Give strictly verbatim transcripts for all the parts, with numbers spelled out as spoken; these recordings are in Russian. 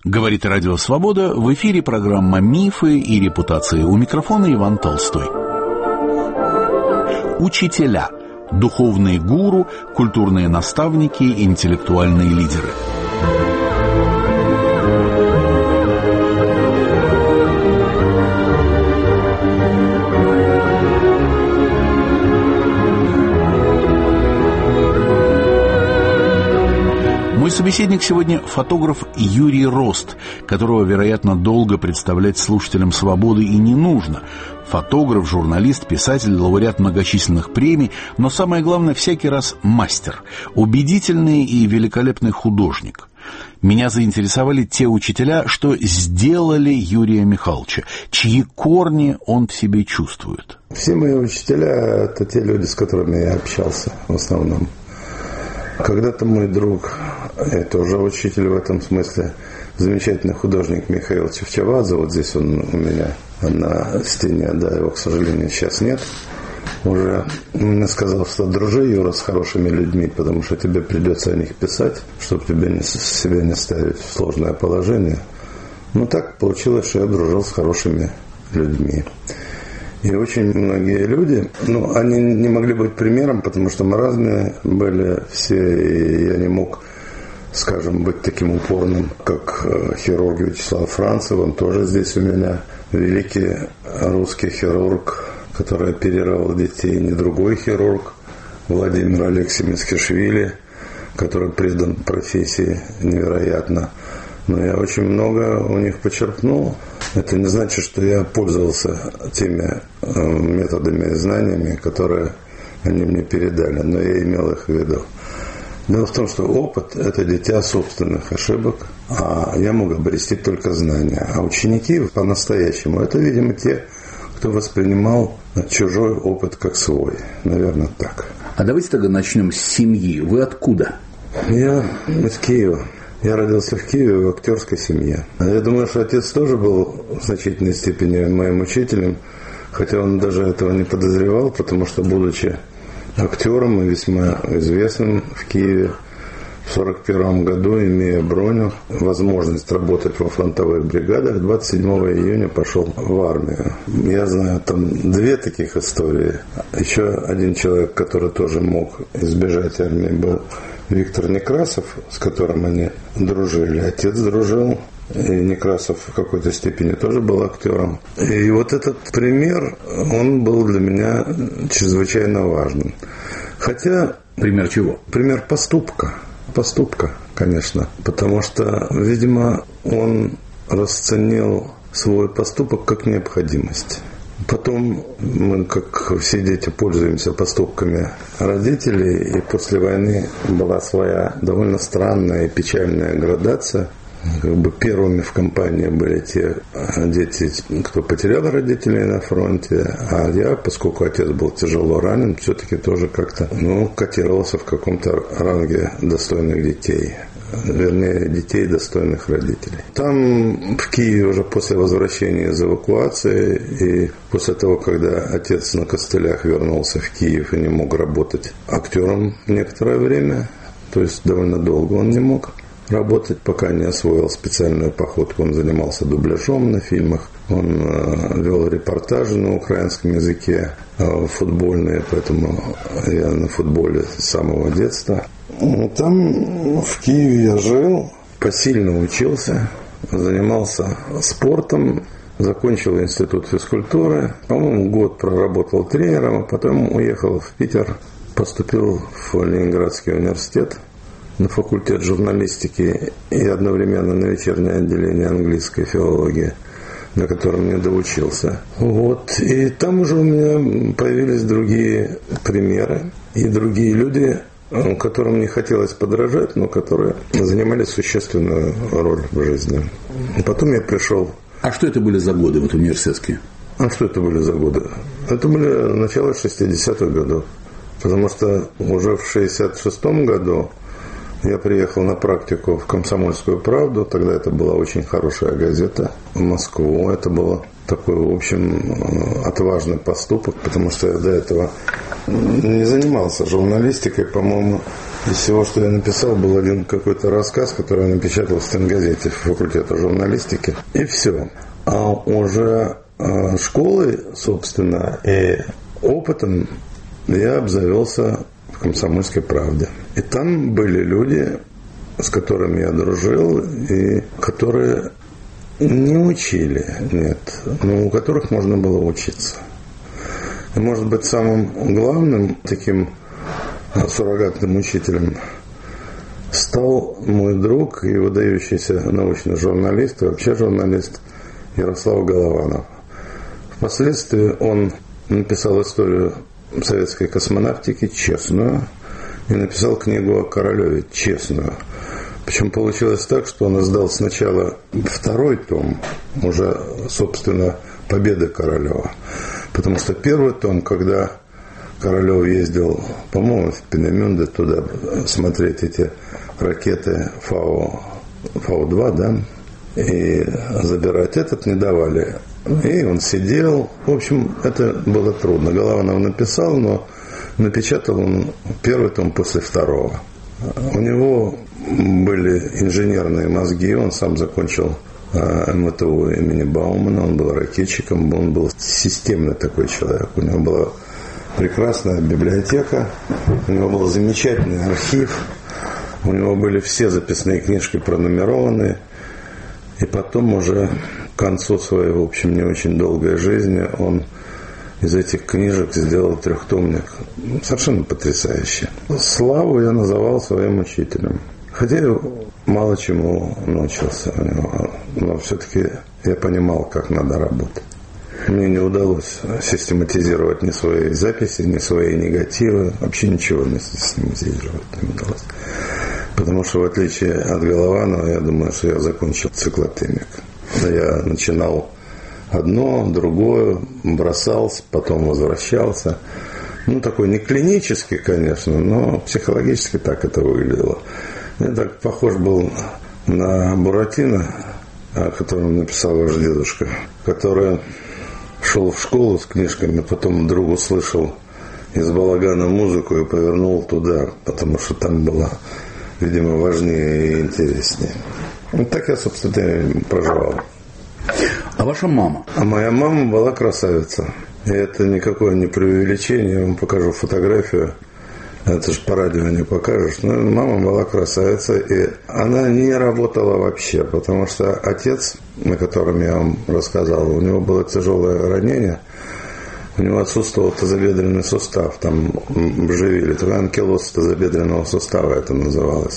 Говорит Радио Свобода, в эфире программа «Мифы и репутации». У микрофона Иван Толстой. Учителя, духовные гуру, культурные наставники, интеллектуальные лидеры. Мой собеседник сегодня фотограф Юрий Рост, которого, вероятно, долго представлять слушателям «Свободы» и не нужно. Фотограф, журналист, писатель, лауреат многочисленных премий, но самое главное, всякий раз мастер, убедительный и великолепный художник. Меня заинтересовали те учителя, что сделали Юрия Михайловича, чьи корни он в себе чувствует. Все мои учителя – это те люди, с которыми я общался в основном. Когда-то мой друг, я тоже учитель в этом смысле, замечательный художник Михаил Чевчавадзе, вот здесь он у меня на стене, да, его, к сожалению, сейчас нет, уже мне сказал, что дружи, Юра, с хорошими людьми, потому что тебе придется о них писать, чтобы тебе не, себя не ставить в сложное положение. Ну, так получилось, что я дружил с хорошими людьми. И очень многие люди, ну, они не могли быть примером, потому что мы разные были все, и я не мог, скажем, быть таким упорным, как хирург Вячеслав Францев, он тоже здесь у меня, великий русский хирург, который оперировал детей, не другой хирург, Владимир Алексеевич Мицкишвили, который предан профессии невероятно. Но я очень много у них почерпнул. Это не значит, что я пользовался теми э, методами и знаниями, которые они мне передали, но я имел их в виду. Дело в том, что опыт – это дитя собственных ошибок, а я мог обрести только знания. А ученики по-настоящему – это, видимо, те, кто воспринимал чужой опыт как свой. Наверное, так. А давайте тогда начнем с семьи. Вы откуда? Я из Киева. Я родился в Киеве в актерской семье. Я думаю, что отец тоже был в значительной степени моим учителем, хотя он даже этого не подозревал, потому что, будучи актером и весьма известным в Киеве, в сорок первом году, имея броню, возможность работать во фронтовых бригадах, двадцать седьмого июня пошел в армию. Я знаю там две таких истории. Еще один человек, который тоже мог избежать армии, был Виктор Некрасов, с которым они дружили. Отец дружил, и Некрасов в какой-то степени тоже был актером. И вот этот пример, он был для меня чрезвычайно важным. Хотя... Пример чего? Пример поступка. Поступка, конечно. Потому что, видимо, он расценил свой поступок как необходимость. Потом мы, как все дети, пользуемся поступками родителей, и после войны была своя довольно странная и печальная градация. Как бы первыми в компании были те дети, кто потерял родителей на фронте, а я, поскольку отец был тяжело ранен, все-таки тоже как-то, ну, котировался в каком-то ранге достойных детей. Вернее, детей, достойных родителей. Там, в Киеве, уже после возвращения из эвакуации и после того, когда отец на костылях вернулся в Киев и не мог работать актером некоторое время, то есть довольно долго он не мог работать, пока не освоил специальную походку. Он занимался дубляжом на фильмах, он э, вел репортажи на украинском языке, э, футбольные, поэтому я на футболе с самого детства. Там в Киеве я жил, посильно учился, занимался спортом, закончил институт физкультуры, по-моему, год проработал тренером, а потом уехал в Питер, поступил в Ленинградский университет на факультет журналистики и одновременно на вечернее отделение английской филологии, на котором я доучился. Вот. И там уже у меня появились другие примеры и другие люди, которым не хотелось подражать, но которые занимали существенную роль в жизни. И потом я пришел. А что это были за годы вот университетские? А что это были за годы? Это были начало шестидесятых годов. Потому что уже в шестьдесят шестом году я приехал на практику в «Комсомольскую правду». Тогда это была очень хорошая газета в Москву. Это был такой, в общем, отважный поступок, потому что я до этого не занимался журналистикой. По-моему, Из всего, что я написал, был один какой-то рассказ, который я напечатал в стенгазете факультета журналистики. И все. А уже э, школой, собственно, и опытом я обзавелся в «Комсомольской правде». И там были люди, с которыми я дружил, и которые не учили, нет, но у которых можно было учиться. И, может быть, самым главным таким суррогатным учителем стал мой друг и выдающийся научный журналист, и вообще журналист Ярослав Голованов. Впоследствии он написал историю советской космонавтики честную и написал книгу о Королеве честную. Причем получилось так, что он издал сначала второй том, уже, собственно, «Победы Королева». Потому что первый том, когда Королев ездил, по-моему, в Пенемюнде туда смотреть эти ракеты Фау, Фау-два, да, и забирать этот не давали. И он сидел. В общем, это было трудно. Голованов написал, но напечатал он первый том после второго. У него были инженерные мозги, он сам закончил эм вэ тэ у имени Баумана, он был ракетчиком, он был системный такой человек. У него была прекрасная библиотека, у него был замечательный архив, у него были все записные книжки пронумерованы, и потом уже к концу своей, в общем, не очень долгой жизни он из этих книжек сделал трехтомник. Совершенно потрясающе. Славу я называл своим учителем. Хотя я мало чему научился у него, но все-таки я понимал, как надо работать. Мне не удалось систематизировать ни свои записи, ни свои негативы. Вообще ничего не систематизировать не удалось. Потому что, в отличие от Голованова, я думаю, что я закончил циклотемик. Я начинал одно, другое, бросался, потом возвращался. Ну, такой не клинический, конечно, но психологически так это выглядело. Я так похож был на Буратино, о котором написал ваш дедушка, который шел в школу с книжками, потом вдруг услышал из балагана музыку и повернул туда, потому что там было, видимо, важнее и интереснее. Вот так я, собственно, и проживал. А ваша мама? А моя мама была красавица. И это никакое не преувеличение. Я вам покажу фотографию. Это же по радио не покажешь. Но мама была красавица. И она не работала вообще. Потому что отец, на котором я вам рассказал, у него было тяжелое ранение. У него отсутствовал тазобедренный сустав. Там вживили. Анкилоз тазобедренного сустава это называлось.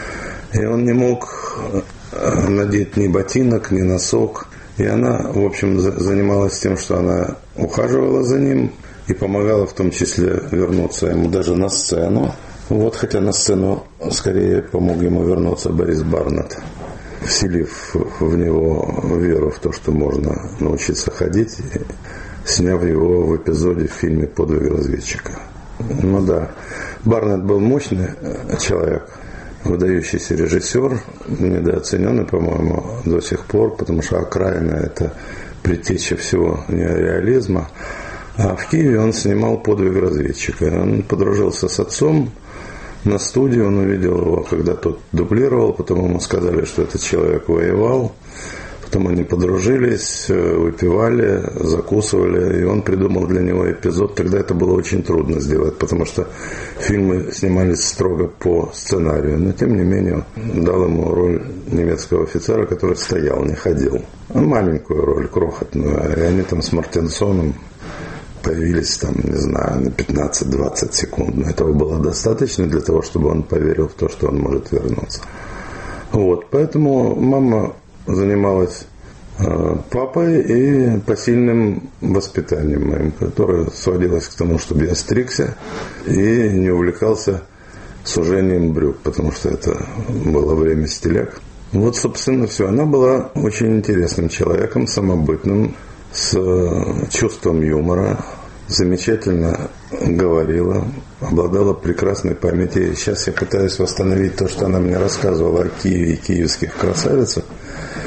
И он не мог надеть ни ботинок, ни носок. И она, в общем, занималась тем, что она ухаживала за ним и помогала в том числе вернуться ему даже на сцену. Вот, хотя на сцену скорее помог ему вернуться Борис Барнетт, вселив в него веру в то, что можно научиться ходить, и сняв его в эпизоде в фильме «Подвиг разведчика». Ну да, Барнетт был мощный человек, выдающийся режиссер, недооцененный, по-моему, до сих пор, потому что «Окраина» – это предтеча всего неореализма. А в Киеве он снимал «Подвиг разведчика». Он подружился с отцом на студии, он увидел его, когда тот дублировал, потом ему сказали, что этот человек воевал. Потом они подружились, выпивали, закусывали, и он придумал для него эпизод. Тогда это было очень трудно сделать, потому что фильмы снимались строго по сценарию. Но, тем не менее, дал ему роль немецкого офицера, который стоял, не ходил. Маленькую роль, крохотную. И они там с Мартинсоном появились, там, не знаю, на пятнадцать-двадцать секунд. Но этого было достаточно для того, чтобы он поверил в то, что он может вернуться. Вот, поэтому мама занималась э, папой и посильным воспитанием моим, которое сводилось к тому, чтобы я стригся и не увлекался сужением брюк, потому что это было время стиляк. Вот, собственно, все. Она была очень интересным человеком, самобытным, с чувством юмора, замечательно говорила, обладала прекрасной памятью. Сейчас я пытаюсь восстановить то, что она мне рассказывала о Киеве и киевских красавицах.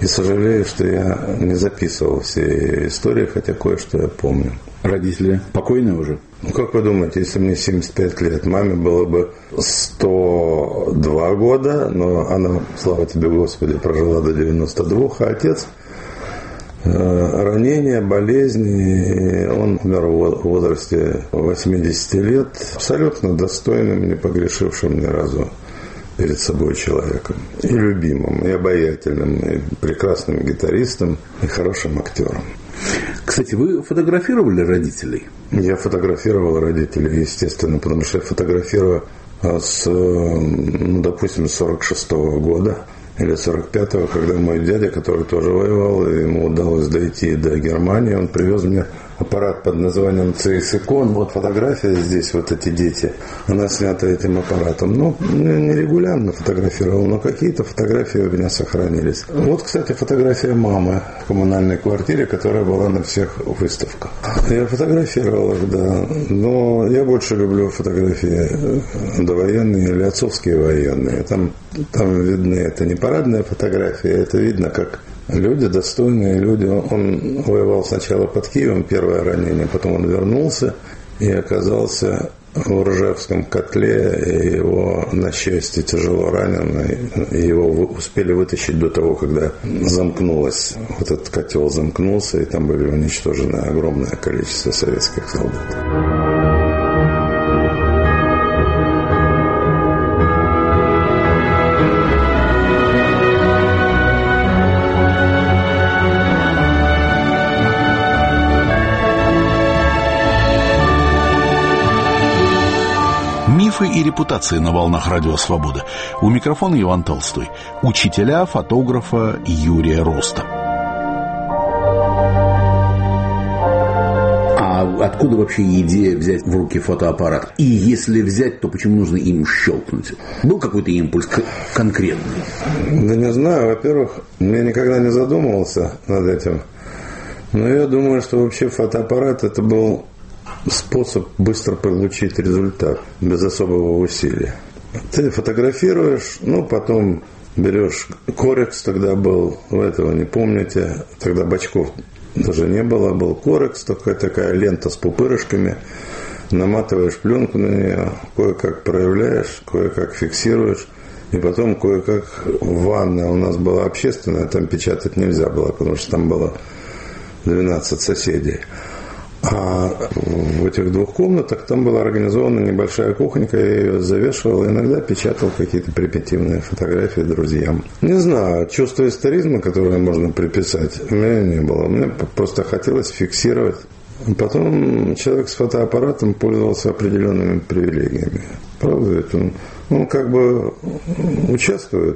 И сожалею, что я не записывал все истории, хотя кое-что я помню. Родители покойные уже? Ну, как вы думаете, если мне семьдесят пять лет, маме было бы сто два года, но она, слава тебе, Господи, прожила до девяноста двух, а отец э, ранения, болезни, он умер в возрасте восьмидесяти лет, абсолютно достойным, не погрешившим ни разу перед собой человеком. И любимым, и обаятельным, и прекрасным гитаристом, и хорошим актером. Кстати, вы фотографировали родителей? Я фотографировал родителей, естественно, потому что я фотографирую с, ну, допустим, с сорок шестого года или сорок пятого, когда мой дядя, который тоже воевал, и ему удалось дойти до Германии, он привез мне аппарат под названием си эс Икон. Вот фотография здесь, вот эти дети. Она снята этим аппаратом. Ну, не регулярно фотографировал, но какие-то фотографии у меня сохранились. Вот, кстати, фотография мамы в коммунальной квартире, которая была на всех выставках. Я фотографировал их, да. Но я больше люблю фотографии довоенные или отцовские военные. Там, там видны, это не парадная фотография, это видно, как люди, достойные люди. Он воевал сначала под Киевом, первое ранение, потом он вернулся и оказался в Ржевском котле, и его, на счастье, тяжело ранен, и его успели вытащить до того, когда замкнулось, вот этот котел замкнулся, и там были уничтожены огромное количество советских солдат. Мифы и репутации на волнах Радио Свобода. У микрофона Иван Толстой. Учителя фотографа Юрия Роста. А откуда вообще идея взять в руки фотоаппарат? И если взять, то почему нужно им щелкнуть? Был какой-то импульс конкретный? Да не знаю. Во-первых, я никогда не задумывался над этим. Но я думаю, что вообще фотоаппарат это был способ быстро получить результат, без особого усилия. Ты фотографируешь, ну, потом берешь корекс, тогда был, вы этого не помните, тогда бачков даже не было, был корекс, такая, такая лента с пупырышками, наматываешь пленку на нее, кое-как проявляешь, кое-как фиксируешь, и потом кое-как ванная у нас была общественная, там печатать нельзя было, потому что там было двенадцать соседей. А в этих двух комнатах там была организована небольшая кухонька, я ее завешивал, иногда печатал какие-то примитивные фотографии друзьям. Не знаю, чувство историзма, которое можно приписать, у меня не было. Мне просто хотелось фиксировать. Потом человек с фотоаппаратом пользовался определенными привилегиями. Правда ведь он, он как бы участвует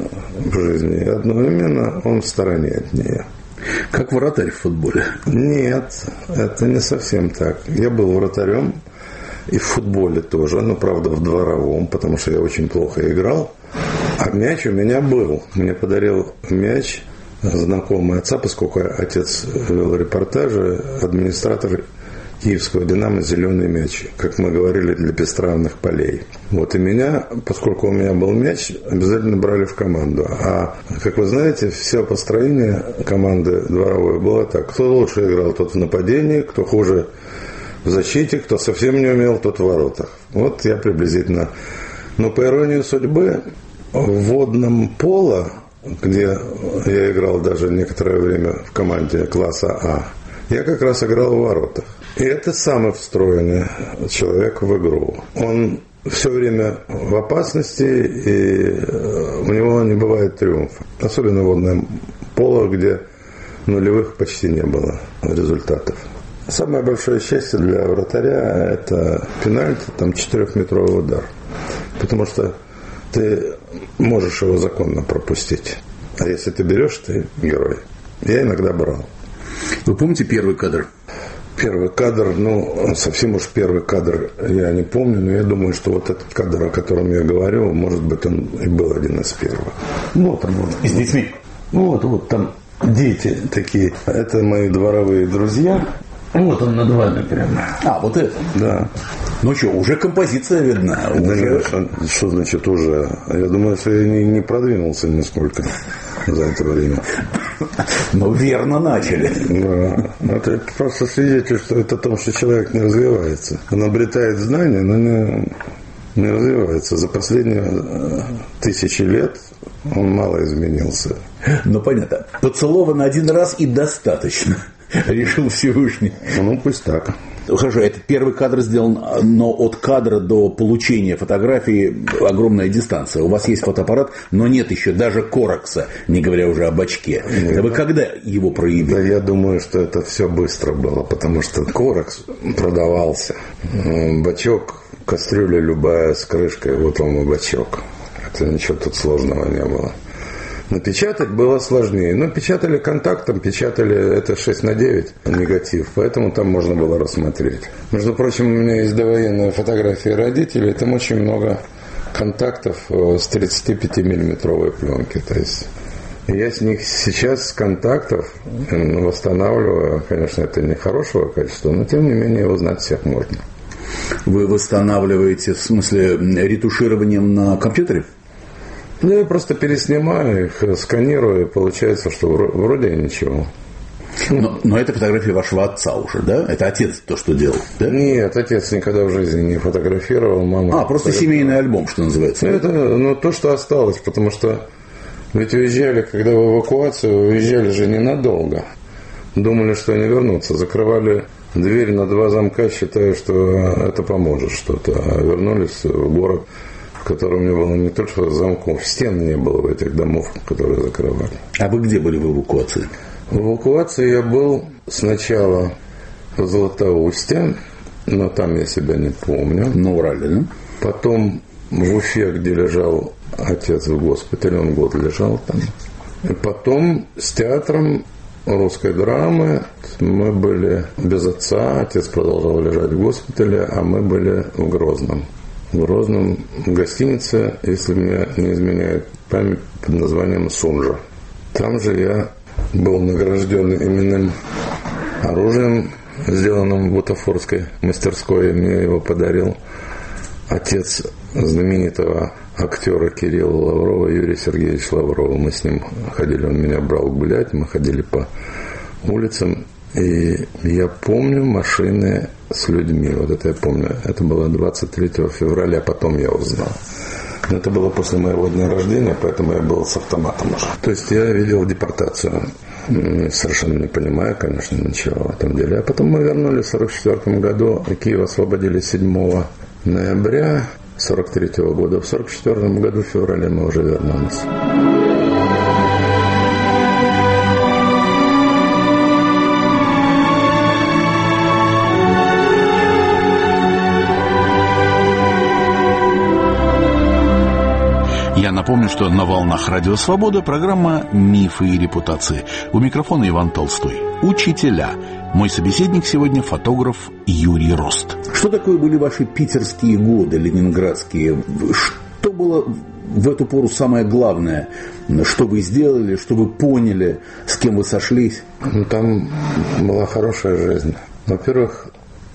в жизни, и одновременно он в стороне от нее. Как вратарь в футболе? Нет, это не совсем так. Я был вратарем и в футболе тоже, но, правда, в дворовом, потому что я очень плохо играл. А мяч у меня был. Мне подарил мяч знакомый отца, поскольку отец вел репортажи, администратор киевского «Динамо» «Зеленый мяч», как мы говорили, для пестравных полей. Вот и меня, поскольку у меня был мяч, обязательно брали в команду. А, как вы знаете, все построение команды дворовой было так. Кто лучше играл, тот в нападении, кто хуже в защите, кто совсем не умел, тот в воротах. Вот я приблизительно. Но по иронии судьбы, в водном поло, где я играл даже некоторое время в команде класса А, я как раз играл в воротах. И это самый встроенный человек в игру. Он все время в опасности, и у него не бывает триумфа. Особенно в водном поло, где нулевых почти не было результатов. Самое большое счастье для вратаря – это пенальти, там четырехметровый удар. Потому что ты можешь его законно пропустить. А если ты берешь, ты герой. Я иногда брал. Вы помните первый кадр? Первый кадр, ну, совсем уж первый кадр я не помню, но я думаю, что вот этот кадр, о котором я говорил, может быть, он и был один из первых. Вот он, вот. И с детьми? Вот, вот там дети такие. Это мои дворовые друзья. Вот он над вами прямо. А, вот это? Да. Ну что, уже композиция видна. Да уже... нет, что значит уже? Я думаю, что я не, не продвинулся нисколько. за это время. Ну, верно начали. Да. Это просто свидетельствует о том, что человек не развивается. Он обретает знания, но не, не развивается. За последние тысячи лет он мало изменился. Ну, понятно. Поцелован один раз и достаточно. Решил Всевышний. Ну, пусть так. Хорошо, этот первый кадр сделан, но от кадра до получения фотографии огромная дистанция. У вас есть фотоаппарат, но нет еще даже корекса, не говоря уже об очке. Нет. Вы когда его проявили? Да, я думаю, что это все быстро было, потому что корекс продавался. Бачок, кастрюля любая с крышкой, вот вам и бачок. Это ничего тут сложного не было. Напечатать было сложнее. Но печатали контактом, печатали это шесть на девять негатив, поэтому там можно было рассмотреть. Между прочим, у меня есть довоенные фотографии родителей, там очень много контактов с тридцатипятимиллиметровой пленки. То есть я с них сейчас с контактов восстанавливаю. Конечно, это не хорошего качества, но тем не менее узнать всех можно. Вы восстанавливаете, в смысле, ретушированием на компьютере? Ну, я просто переснимаю их, сканирую, и получается, что вроде ничего. Но, но это фотография вашего отца уже, да? Это отец то, что делал, да? Нет, отец никогда в жизни не фотографировал, мама. А, просто семейный альбом, что называется. Это, ну, то, что осталось, потому что ведь уезжали, когда в эвакуацию, уезжали же ненадолго. Думали, что они вернутся. Закрывали дверь на два замка, считая, что это поможет что-то. А вернулись в город, в котором не было не только замков, стен не было в этих домов, которые закрывали. А вы где были в эвакуации? В эвакуации я был сначала в Златоусте, но там я себя не помню. На Урале, да? Потом в Уфе, где лежал отец в госпитале, он год лежал там. И потом с театром русской драмы мы были без отца, отец продолжал лежать в госпитале, а мы были в Грозном. В Грозном гостинице, если меня не изменяет память, под названием «Сунжа». Там же я был награжден именным оружием, сделанным в бутафорской мастерской. Мне его подарил отец знаменитого актера Кирилла Лаврова, Юрий Сергеевич Лавров. Мы с ним ходили, он меня брал гулять, мы ходили по улицам. И я помню машины с людьми. Вот это я помню. Это было двадцать третьего февраля, потом я узнал. Но это было после моего дня рождения, поэтому я был с автоматом уже. То есть я видел депортацию. Совершенно не понимая, конечно, ничего в этом деле. А потом мы вернулись в сорок четвёртом году. Киев освободили седьмого ноября сорок третьего года. В сорок четвёртом году в феврале мы уже вернулись. Я напомню, что на волнах Радио Свобода программа «Мифы и репутации». У микрофона Иван Толстой. Учителя. Мой собеседник сегодня фотограф Юрий Рост. Что такое были ваши питерские годы, ленинградские? Что было в эту пору самое главное? Что вы сделали, что вы поняли, с кем вы сошлись? Там была хорошая жизнь. Во-первых,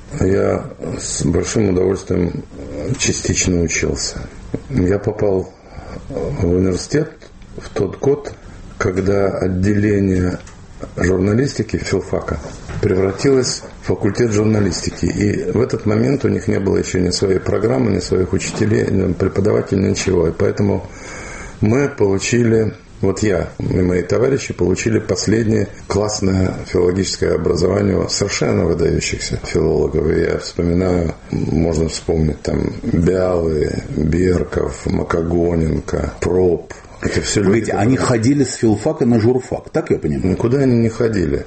я с большим удовольствием частично учился. Я попал в университет в тот год, когда отделение журналистики филфака превратилось в факультет журналистики. И в этот момент у них не было еще ни своей программы, ни своих учителей, ни преподавателей, ничего. И поэтому мы получили, вот я и мои товарищи получили последнее классное филологическое образование у совершенно выдающихся филологов. И я вспоминаю, можно вспомнить там Бялы, Берков, Макогоненко, Проб. Это все люди. Видите, они ходили с филфака на журфак, так я понимаю? Никуда они не ходили.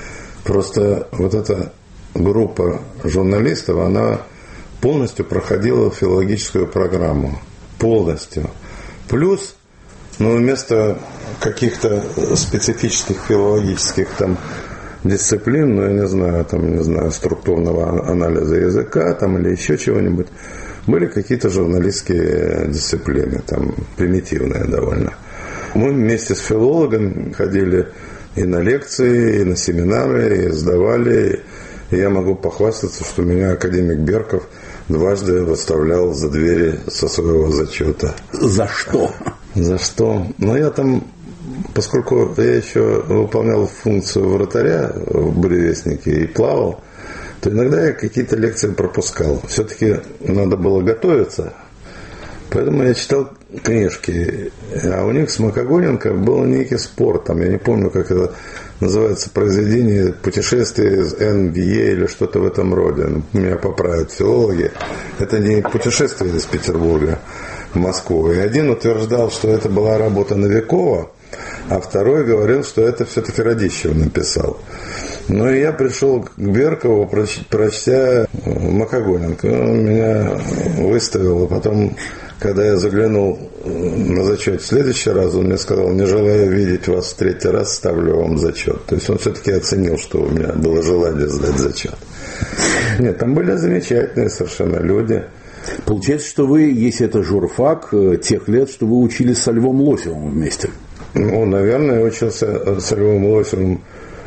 Просто вот эта группа журналистов, она полностью проходила филологическую программу. Полностью. Плюс, ну, вместо каких-то специфических филологических там дисциплин, ну, я не знаю, там, не знаю, структурного анализа языка там или еще чего-нибудь, были какие-то журналистские дисциплины, там, примитивные довольно. Мы вместе с филологом ходили и на лекции, и на семинары, и сдавали. И я могу похвастаться, что меня академик Берков дважды выставлял за двери со своего зачета. За что? За что? Ну, я там поскольку я еще выполнял функцию вратаря в «Буревестнике» и плавал, то иногда я какие-то лекции пропускал. Все-таки надо было готовиться. Поэтому я читал книжки. А у них с Макогоненко был некий спор. Там, я не помню, как это называется, произведение «Путешествие из эн ви е» или что-то в этом роде. Меня поправят филологи. Это не путешествие из Петербурга в Москву. И один утверждал, что это была работа Новикова, а второй говорил, что это все-таки Радищев написал. Ну и я пришел к Беркову, прочтя Макогоненко. Он меня выставил, а потом, когда я заглянул на зачет в следующий раз, он мне сказал: не желая видеть вас в третий раз, ставлю вам зачет. То есть он все-таки оценил, что у меня было желание сдать зачет. Нет, там были замечательные совершенно люди. Получается, что вы, если это журфак, тех лет, что вы учились со Львом Лосевым вместе? Ну, наверное, я учился со Львом Лосевым.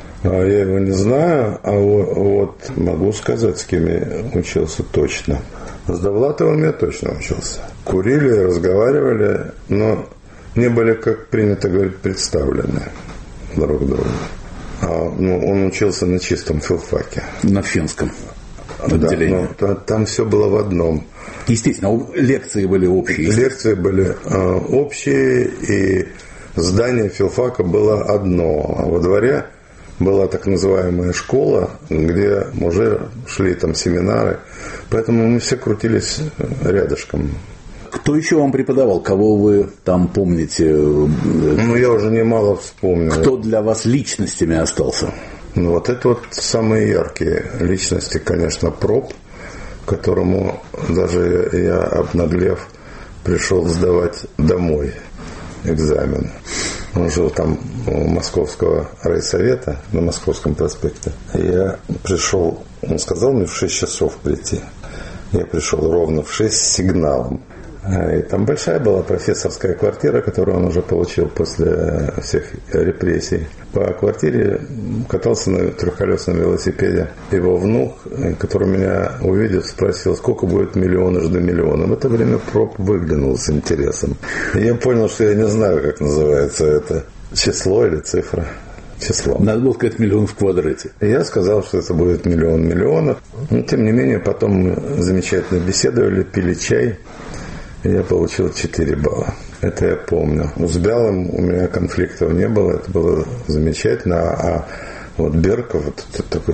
Я его не знаю, а вот могу сказать, с кем я учился точно. С Довлатовым я точно учился. Курили, разговаривали, но не были, как принято говорить, представлены друг другу. А, ну, он учился на чистом филфаке. На финском отделении. Да, но там все было в одном. Естественно, лекции были общие. Лекции были э, общие, и здание филфака было одно. А во дворе была так называемая школа, где уже шли там семинары. Поэтому мы все крутились рядышком. Кто еще вам преподавал? Кого вы там помните? Ну, я уже немало вспомнил. Кто для вас личностями остался? Ну, вот это вот самые яркие личности, конечно, Проб, которому даже я, обнаглев, пришел сдавать домой экзамен. Он жил там у Московского райсовета на Московском проспекте. Я пришел, он сказал мне в шесть часов прийти. Я пришел ровно в шесть с сигналом. И там большая была профессорская квартира, которую он уже получил после всех репрессий. По квартире катался на трехколесном велосипеде его внук, который меня увидев, спросил, сколько будет миллион жду миллиона. В это время Проб выглянул с интересом. И я понял, что я не знаю, как называется это число или цифра. Число. Надо было сказать миллион в квадрате. И я сказал, что это будет миллион миллионов. Но тем не менее, потом мы замечательно беседовали, пили чай. И я получил четыре балла. Это я помню. С Бялым у меня конфликтов не было. Это было замечательно. А вот Берков, вот, такой,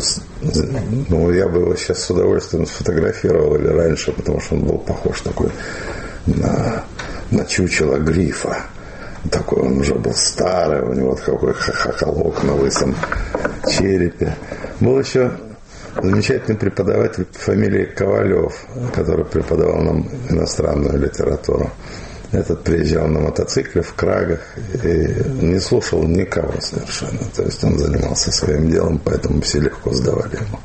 ну, я бы его сейчас с удовольствием сфотографировал или раньше, потому что он был похож такой на, на чучело грифа. Такой он уже был старый, у него такой хохолок на лысом черепе. Был еще замечательный преподаватель по фамилии Ковалев, который преподавал нам иностранную литературу. Этот приезжал на мотоцикле в крагах и не слушал никого совершенно. То есть он занимался своим делом, поэтому все легко сдавали ему.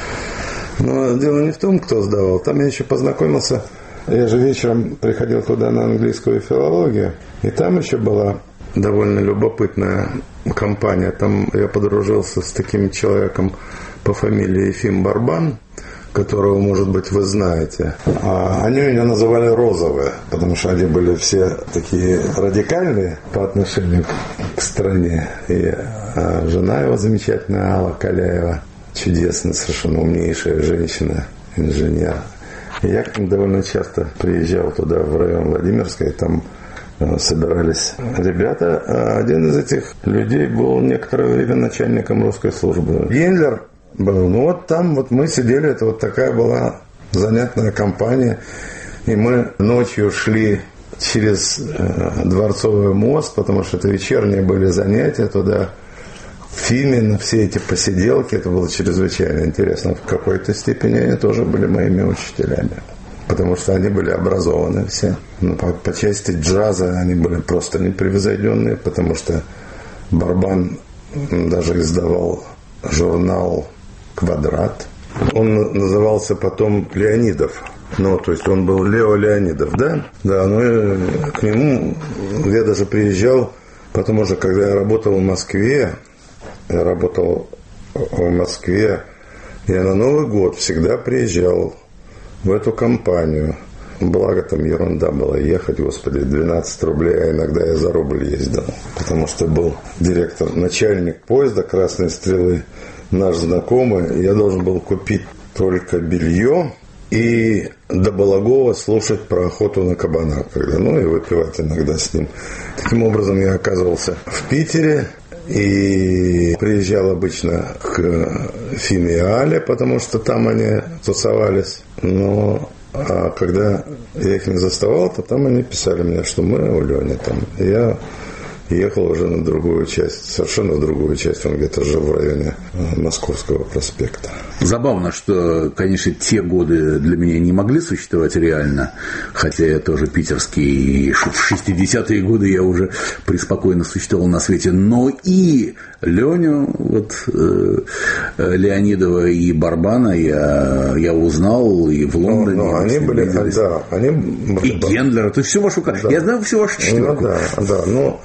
Но дело не в том, кто сдавал. Там я еще познакомился. Я же вечером приходил туда на английскую филологию, и там еще была довольно любопытная компания. Там я подружился с таким человеком по фамилии Ефим Барбан, которого, может быть, вы знаете. А они меня называли Розовые, потому что они были все такие радикальные по отношению к стране. И а жена его замечательная, Алла Каляева, чудесная, совершенно умнейшая женщина, инженер. И я довольно часто приезжал туда, в район Владимирской, там собирались ребята. Один из этих людей был некоторое время начальником русской службы. Гендлер был. Ну вот там вот мы сидели, это вот такая была занятная компания. И мы ночью шли через э, Дворцовый мост, потому что это вечерние были занятия туда. В фильме на все эти посиделки, это было чрезвычайно интересно. В какой-то степени они тоже были моими учителями. Потому что они были образованы все. Но по, по части джаза они были просто непревзойденные, потому что Барбан даже издавал журнал «Квадрат». Он назывался потом Леонидов. Ну, то есть он был Лео Леонидов, да? Да, ну и к нему я даже приезжал, потом уже, когда я работал в Москве, я работал в Москве, я на Новый год всегда приезжал в эту компанию. благо там ерунда была ехать, господи, двенадцать рублей, а иногда я за рубль ездил. Потому что был директор, начальник поезда «Красной стрелы», наш знакомый, я должен был купить только белье и до Балагова слушать про охоту на кабана, когда, ну и выпивать иногда с ним. Таким образом я оказывался в Питере и приезжал обычно к Фиме и Але, потому что там они тусовались. Но а когда я их не заставал, то там они писали мне, что мы у Лени там. И я ехал уже на другую часть, совершенно другую часть, он где-то жил в районе Московского проспекта. Забавно, что, конечно, те годы для меня не могли существовать реально, хотя я тоже питерский, и в шестидесятые годы я уже преспокойно существовал на свете, но и Леню, вот, э, Леонидова и Барбана я, я узнал и в Лондоне. Но, но они были, да, они... И Гендлера, то есть всю вашу... Да. Я знаю всю вашу четверку. Ну, да, да, но...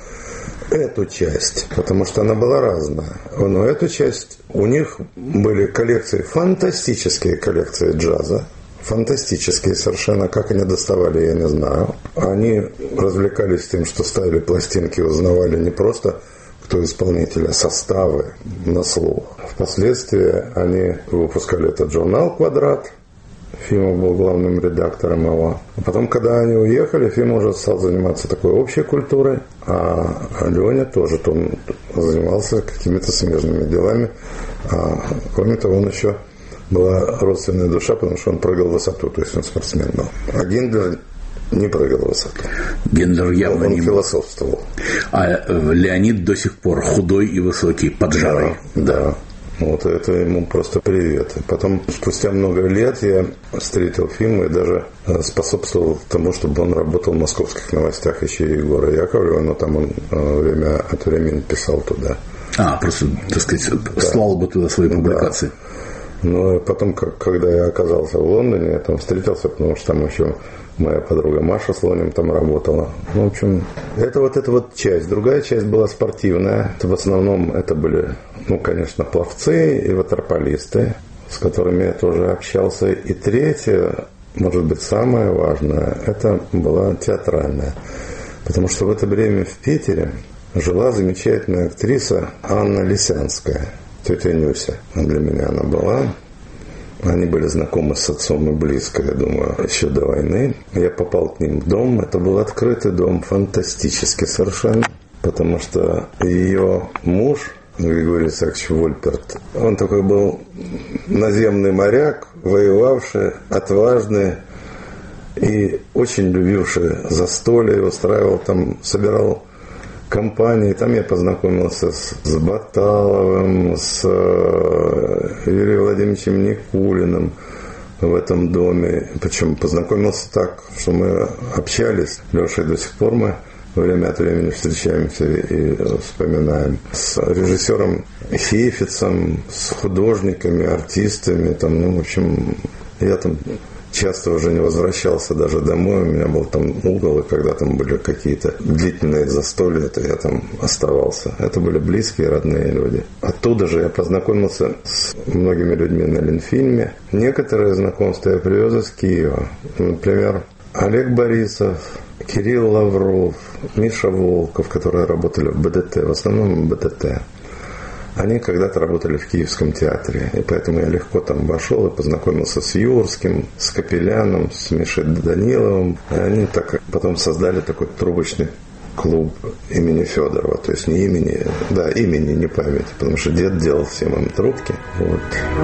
Эту часть, потому что она была разная. Но эту часть, у них были коллекции, фантастические коллекции джаза, фантастические совершенно, как они доставали, я не знаю. Они развлекались тем, что ставили пластинки, узнавали не просто кто исполнитель, а составы на слух. Впоследствии они выпускали этот журнал «Квадрат». Фима был главным редактором его. А потом, когда они уехали, Фима уже стал заниматься такой общей культурой, а Леня тоже он занимался какими-то смежными делами. А, кроме того, он еще была родственная душа, потому что он прыгал в высоту, то есть он спортсмен был. А Гендлер не прыгал в высоту. Гендлер явно он не философствовал. А Леонид до сих пор худой и высокий, поджарый. Да, да. Вот это ему просто привет. Потом, спустя много лет, я встретил Фиму и даже способствовал тому, чтобы он работал в «Московских новостях» еще и Егора Яковлева, но там он время от времени писал туда. А, просто, так сказать, да. Слал бы туда свои публикации. Да. Но потом, когда я оказался в Лондоне, я там встретился, потому что там еще моя подруга Маша с Лонем там работала. Ну, в общем, это вот эта вот часть. Другая часть была спортивная. Это в основном это были, ну, конечно, пловцы и ватерполисты, с которыми я тоже общался. И третья, может быть, самое важное, это была театральная. Потому что в это время в Питере жила замечательная актриса Анна Лисянская, тетя Нюся. Для меня она была. Они были знакомы с отцом и близко, я думаю, еще до войны. Я попал к ним в дом. Это был открытый дом, фантастический совершенно. Потому что ее муж, Григорий Исаакович Вольперт, он такой был наземный моряк, воевавший, отважный и очень любивший застолье, устраивал там, собирал компании. Там я познакомился с, с Баталовым, с э, Юрием Владимировичем Никулиным в этом доме. Причем познакомился так, что мы общались. Лешей до сих пор мы время от времени встречаемся и, и вспоминаем. С режиссером Хейфицем, с художниками, артистами. Там, ну, в общем, я там часто уже не возвращался даже домой, у меня был там угол, и когда там были какие-то длительные застолья, то я там оставался. Это были близкие, родные люди. Оттуда же я познакомился с многими людьми на Ленфильме. Некоторые знакомства я привез из Киева. Например, Олег Борисов, Кирилл Лавров, Миша Волков, которые работали в БДТ, в основном в БДТ. Они когда-то работали в Киевском театре, и поэтому я легко там вошел и познакомился с Юрским, с Капеляном, с Мишей Даниловым. И они так потом создали такой трубочный клуб имени Федорова, то есть не имени, да, имени, не памяти, потому что дед делал всем им трубки. Вот.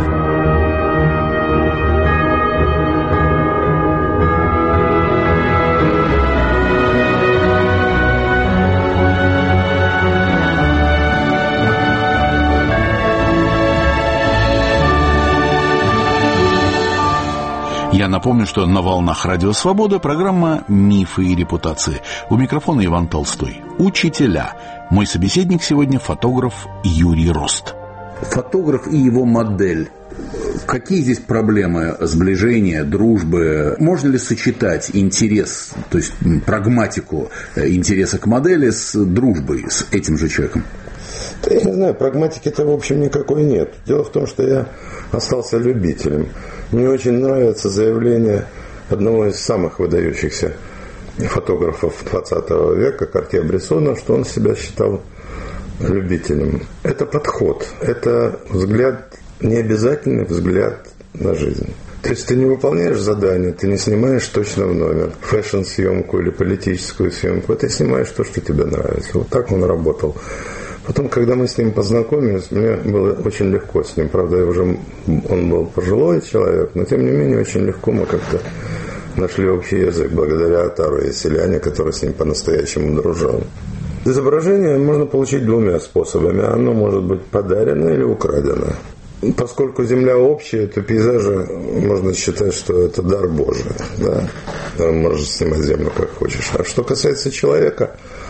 Я напомню, что на волнах Радио Свобода программа «Мифы и репутации». У микрофона Иван Толстой. Учителя. Мой собеседник сегодня фотограф Юрий Рост. Фотограф и его модель. Какие здесь проблемы сближения, дружбы? Можно ли сочетать интерес, то есть прагматику интереса к модели с дружбой с этим же человеком? Да я не знаю, прагматики-то в общем никакой нет. Дело в том, что я остался любителем. Мне очень нравится заявление одного из самых выдающихся фотографов двадцатого века, Картье-Брессона, что он себя считал любителем. Это подход, это взгляд, необязательный взгляд на жизнь. То есть ты не выполняешь задание, ты не снимаешь точно в номер фэшн-съемку или политическую съемку, ты снимаешь то, что тебе нравится. Вот так он работал. Потом, когда мы с ним познакомились, мне было очень легко с ним. Правда, я уже, он был пожилой человек, но тем не менее очень легко мы как-то нашли общий язык благодаря Атару Яселяне, который с ним по-настоящему дружил. Изображение можно получить двумя способами. Оно может быть подарено или украдено. Поскольку Земля общая, то пейзажи можно считать, что это дар Божий. Да? Можешь снимать Землю как хочешь. А что касается человека,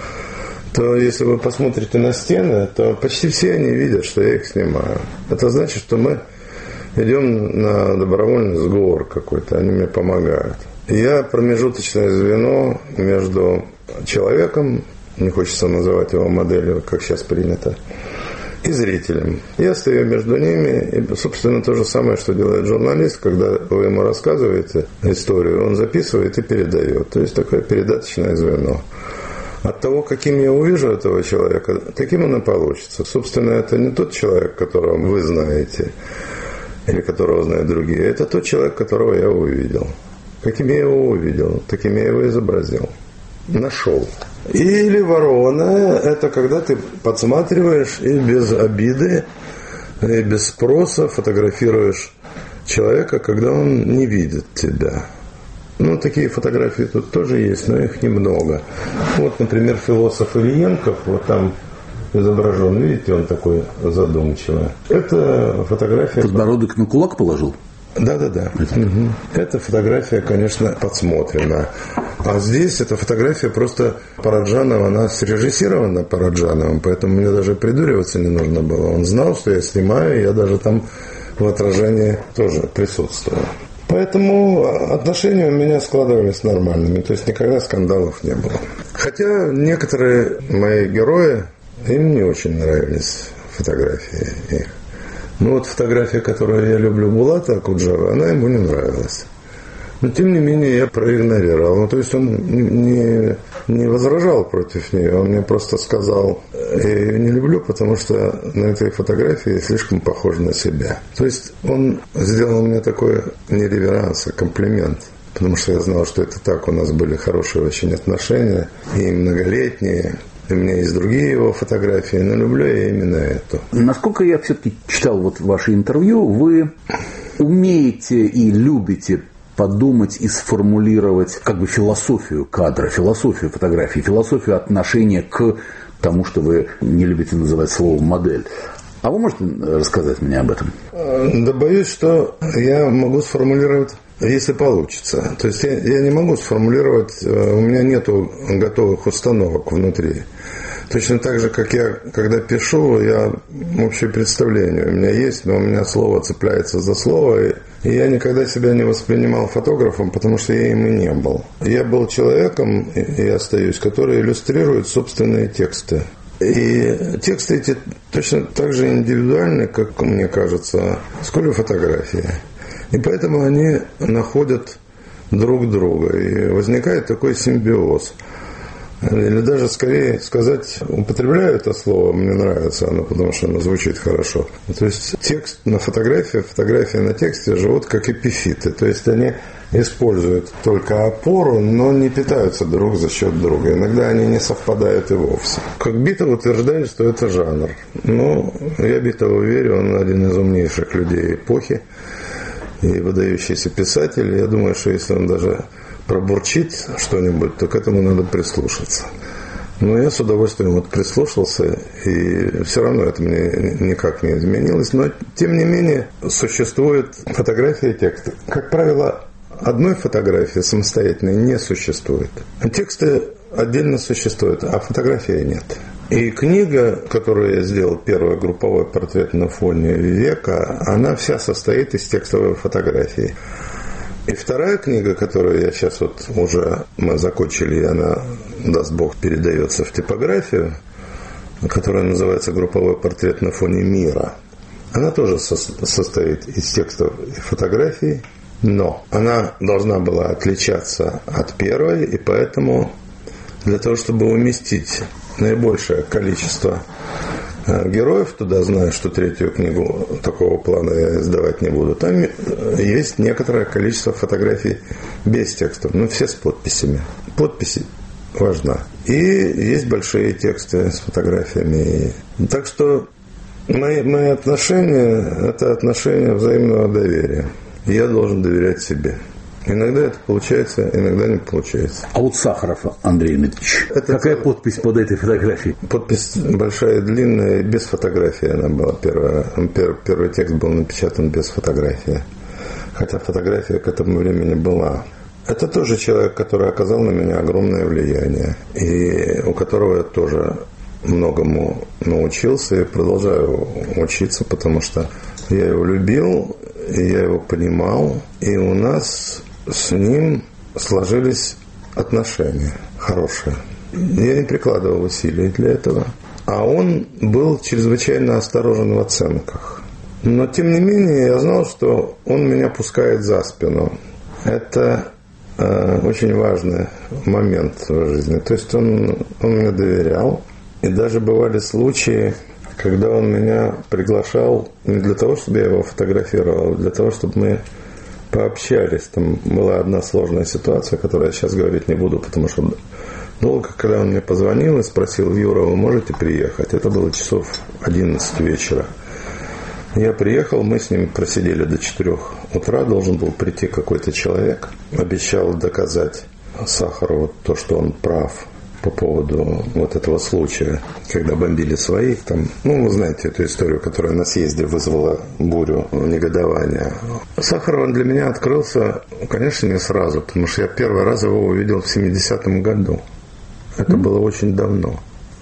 то если вы посмотрите на стены, то почти все они видят, что я их снимаю. Это значит, что мы идем на добровольный сговор какой-то, они мне помогают. Я промежуточное звено между человеком, не хочется называть его моделью, как сейчас принято, и зрителем. Я стою между ними, и, собственно, то же самое, что делает журналист, когда вы ему рассказываете историю, он записывает и передает. То есть такое передаточное звено. От того, каким я увижу этого человека, таким он и получится. Собственно, это не тот человек, которого вы знаете, или которого знают другие. Это тот человек, которого я увидел. Каким я его увидел, таким я его изобразил. Нашел. Или ворона – это когда ты подсматриваешь и без обиды, и без спроса фотографируешь человека, когда он не видит тебя. Ну, такие фотографии тут тоже есть, но их немного. Вот, например, философ Ильенков, вот там изображен, видите, он такой задумчивый. Это фотография... Подбородок на кулак положил? Да-да-да. Угу. Эта фотография, конечно, подсмотрена. А здесь эта фотография просто Параджанова, она срежиссирована Параджановым, поэтому мне даже придуриваться не нужно было. Он знал, что я снимаю, и я даже там в отражении тоже присутствовал. Поэтому отношения у меня складывались нормальными, то есть никогда скандалов не было. Хотя некоторые мои герои, им не очень нравились фотографии их. Ну вот фотография, которую я люблю, Булата Акуджава, она ему не нравилась. Но тем не менее я проигнорировал. Ну, то есть он не, не возражал против нее, он мне просто сказал, я ее не люблю, потому что на этой фотографии слишком похожа на себя. То есть он сделал мне такой не реверанс, а комплимент. Потому что я знал, что это так, у нас были хорошие очень отношения, и многолетние. У меня есть другие его фотографии, но люблю я именно эту. Насколько я все-таки читал вот ваше интервью, вы умеете и любите подумать и сформулировать как бы философию кадра, философию фотографии, философию отношения к тому, что вы не любите называть словом «модель». А вы можете рассказать мне об этом? Да боюсь, что я могу сформулировать, если получится. То есть я, я не могу сформулировать, у меня нету готовых установок внутри. Точно так же, как я, когда пишу, я общее представление у меня есть, но у меня слово цепляется за слово, и, и я никогда себя не воспринимал фотографом, потому что я им и не был. Я был человеком, и, и остаюсь, который иллюстрирует собственные тексты. И тексты эти точно так же индивидуальны, как мне кажется, сколь и фотографии. И поэтому они находят друг друга, и возникает такой симбиоз. Или даже скорее сказать, употребляю это слово, мне нравится оно, потому что оно звучит хорошо. То есть текст на фотографии, фотография на тексте живут как эпифиты. То есть они используют только опору, но не питаются друг за счет друга. Иногда они не совпадают и вовсе. Как Битов утверждает, что это жанр. Но я Битову верю, он один из умнейших людей эпохи и выдающийся писатель. Я думаю, что если он даже пробурчит что-нибудь, то к этому надо прислушаться. Но я с удовольствием вот прислушался, и все равно это мне никак не изменилось. Но, тем не менее, существует фотография и текст. Как правило, одной фотографии самостоятельной не существует. Тексты отдельно существуют, а фотографии нет. И книга, которую я сделал, первый групповой портрет на фоне века, она вся состоит из текстовой фотографии. И вторая книга, которую я сейчас вот уже мы закончили, и она, даст Бог, передается в типографию, которая называется «Групповой портрет на фоне мира», она тоже со- состоит из текстов и фотографий, Но она должна была отличаться от первой, и поэтому для того, чтобы уместить наибольшее количество героев туда, знаю, что третью книгу такого плана я издавать не буду, там есть некоторое количество фотографий без текстов, но все с подписями. Подписи важна. И есть большие тексты с фотографиями. Так что мои, мои отношения – это отношения взаимного доверия. Я должен доверять себе. Иногда это получается, иногда не получается. А вот Сахаров Андрей Дмитриевич, это какая целый... подпись под этой фотографией? Подпись большая, длинная, без фотографии она была первая. Пер, первый текст был напечатан без фотографии. Хотя фотография к этому времени была. Это тоже человек, который оказал на меня огромное влияние. И у которого я тоже многому научился и продолжаю учиться, потому что я его любил, и я его понимал. И у нас с ним сложились отношения хорошие. Я не прикладывал усилий для этого. А он был чрезвычайно осторожен в оценках. Но, тем не менее, я знал, что он меня пускает за спину. Это э, очень важный момент в жизни. То есть он, он мне доверял. И даже бывали случаи, когда он меня приглашал не для того, чтобы я его фотографировал, а для того, чтобы мы пообщались. Там была одна сложная ситуация, которую я сейчас говорить не буду, потому что долго, когда он мне позвонил и спросил: Юра, вы можете приехать? Это было часов одиннадцать вечера. Я приехал, мы с ним просидели до четырех утра, должен был прийти какой-то человек, обещал доказать Сахарову то, что он прав по поводу вот этого случая, когда бомбили своих там. Ну, вы знаете эту историю, которая на съезде вызвала бурю негодования. Сахаров для меня открылся, конечно, не сразу, потому что я первый раз его увидел в семидесятом году. Это mm-hmm. было очень давно.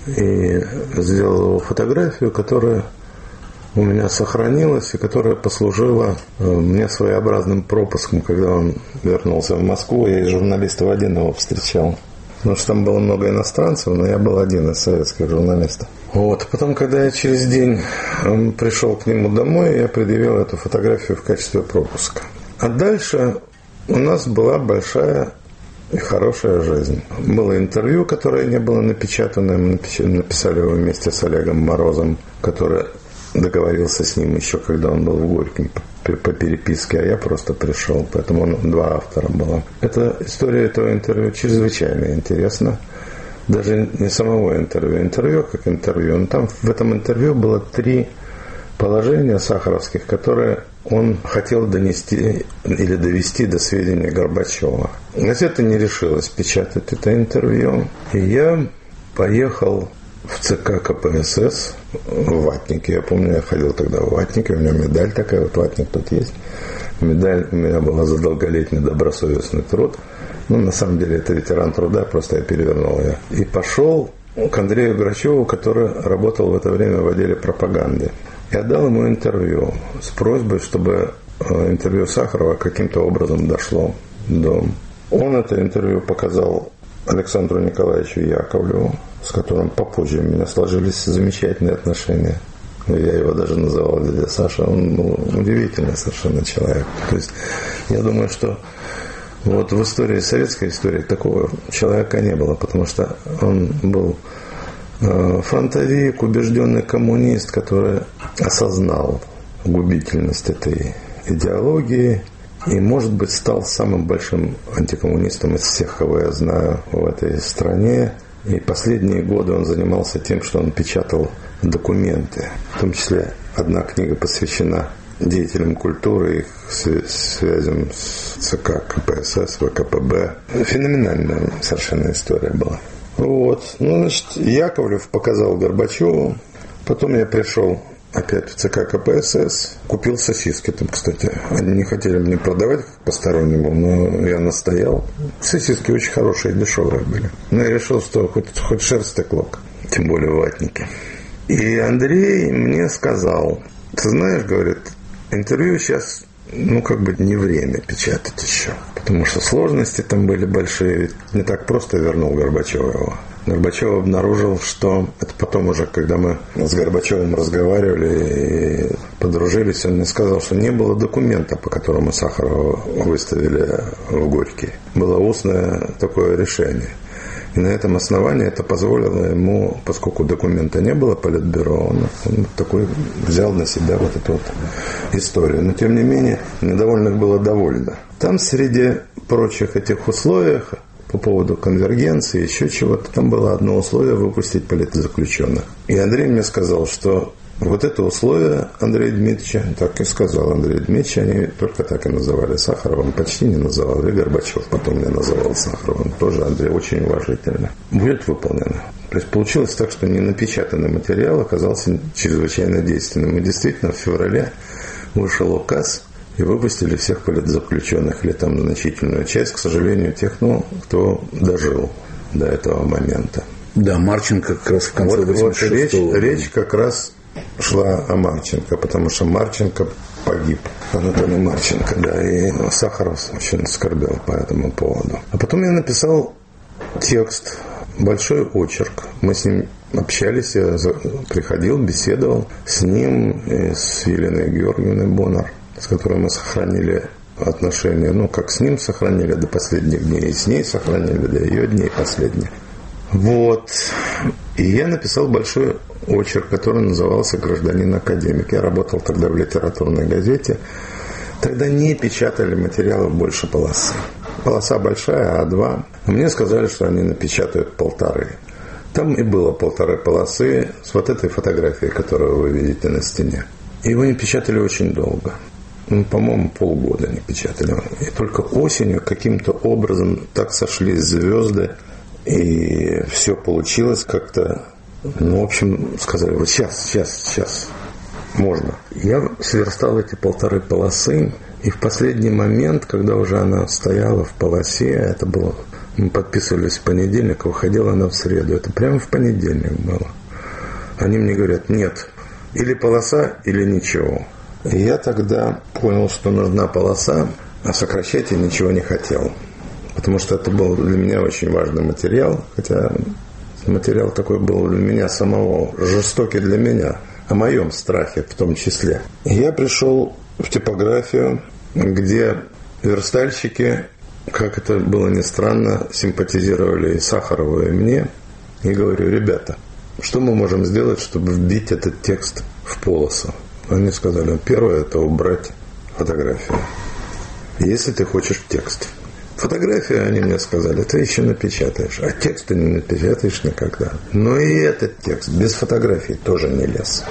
И сделал его фотографию, которая у меня сохранилась и которая послужила мне своеобразным пропуском, когда он вернулся в Москву. Я из журналистов один его встречал. Потому что там было много иностранцев, но я был один из советских журналистов. Вот. Потом, когда я через день пришел к нему домой, я предъявил эту фотографию в качестве пропуска. А дальше у нас была большая и хорошая жизнь. Было интервью, которое не было напечатано. Мы написали его вместе с Олегом Морозом, который договорился с ним еще, когда он был в Горьком по переписке, а я просто пришел, поэтому он, два автора было. Эта история этого интервью чрезвычайно интересна. Даже не самого интервью, интервью как интервью. Но там в этом интервью было три положения сахаровских, которые он хотел донести или довести до сведения Горбачева. Газета не решилась печатать это интервью, и я поехал в ЦК КПСС в Ватнике. Я помню, я ходил тогда в Ватнике, у меня медаль такая, вот Ватник тут есть. Медаль у меня была за долголетний добросовестный труд. Ну, на самом деле, это ветеран труда, просто я перевернул ее. И пошел к Андрею Грачеву, который работал в это время в отделе пропаганды. Я дал ему интервью с просьбой, чтобы интервью Сахарова каким-то образом дошло до... Он это интервью показал Александру Николаевичу Яковлеву, с которым попозже у меня сложились замечательные отношения. Я его даже называл дядя Саша. Он был удивительный совершенно человек. То есть я думаю, что вот в истории, советской истории, такого человека не было, потому что он был фронтовик, убежденный коммунист, который осознал губительность этой идеологии и, может быть, стал самым большим антикоммунистом из всех, кого я знаю в этой стране. И последние годы он занимался тем, что он печатал документы. В том числе одна книга посвящена деятелям культуры, их связям с ЦК КПСС, ВКПБ. Феноменальная совершенно история была. Вот. Ну, значит, Яковлев показал Горбачеву. Потом я пришел опять в ЦК КПСС, купил сосиски там, кстати. Они не хотели мне продавать как постороннему, но я настоял. Сосиски очень хорошие, дешевые были. Но я решил, что хоть, хоть шерсть и клок, тем более в Ватнике. И Андрей мне сказал: ты знаешь, говорит, интервью сейчас, ну, как бы не время печатать еще. Потому что сложности там были большие. Ведь не так просто вернул Горбачева его. Горбачев обнаружил, что это потом уже, когда мы с Горбачевым разговаривали и подружились, он мне сказал, что не было документа, по которому Сахарова выставили в Горький. Было устное такое решение. И на этом основании это позволило ему, поскольку документа не было, Политбюро, он, он такой взял на себя вот эту вот историю. Но, тем не менее, недовольных было довольно. Там среди прочих этих условий, по поводу конвергенции, еще чего-то, там было одно условие — выпустить политзаключенных. И Андрей мне сказал, что вот это условие Андрея Дмитриевича, так и сказал Андрей Дмитриевич, они только так и называли Сахарова, он почти не называл, и Горбачев потом мне называл Сахаровым, тоже Андрей очень уважительно. Будет выполнено. То есть получилось так, что ненапечатанный материал оказался чрезвычайно действенным. И действительно в феврале вышел указ, и выпустили всех политзаключенных, или там значительную часть, к сожалению, тех, ну, кто дожил до этого момента. Да, Марченко как раз в конце вот, восемьдесят шестого. Вот речь, речь как раз шла о Марченко, потому что Марченко погиб. Анатолий Марченко, да, и Сахаров очень скорбел по этому поводу. А потом я написал текст, большой очерк. Мы с ним общались, я приходил, беседовал с ним и с Еленой Георгиевной Боннер, с которой мы сохранили отношения, ну, как с ним сохранили до последних дней, и с ней сохранили до ее дней последних. Вот. И я написал большой очерк, который назывался «Гражданин-академик». Я работал тогда в литературной газете. Тогда не печатали материалов больше полосы. Полоса большая, а два. Мне сказали, что они напечатают полторы. Там и было полторы полосы с вот этой фотографией, которую вы видите на стене. Его не печатали очень долго. Ну, по-моему, полгода не печатали. И только осенью каким-то образом так сошлись звезды, и все получилось как-то. Ну, в общем, сказали, вот сейчас, сейчас, сейчас можно. Я сверстал эти полторы полосы, и в последний момент, когда уже она стояла в полосе, это было, мы подписывались в понедельник, а выходила она в среду. Это прямо в понедельник было. Они мне говорят, нет, или полоса, или ничего. И я тогда понял, что нужна полоса, а сокращать я ничего не хотел. Потому что это был для меня очень важный материал, хотя материал такой был для меня самого, жестокий для меня, о моем страхе в том числе. И я пришел в типографию, где верстальщики, как это было ни странно, симпатизировали и Сахарову, и мне. И говорю, ребята, что мы можем сделать, чтобы вбить этот текст в полосу? Они сказали, первое – это убрать фотографию, если ты хочешь текст. Фотографию, они мне сказали, ты еще напечатаешь, а текст ты не напечатаешь никогда. Но и этот текст без фотографии тоже не лез.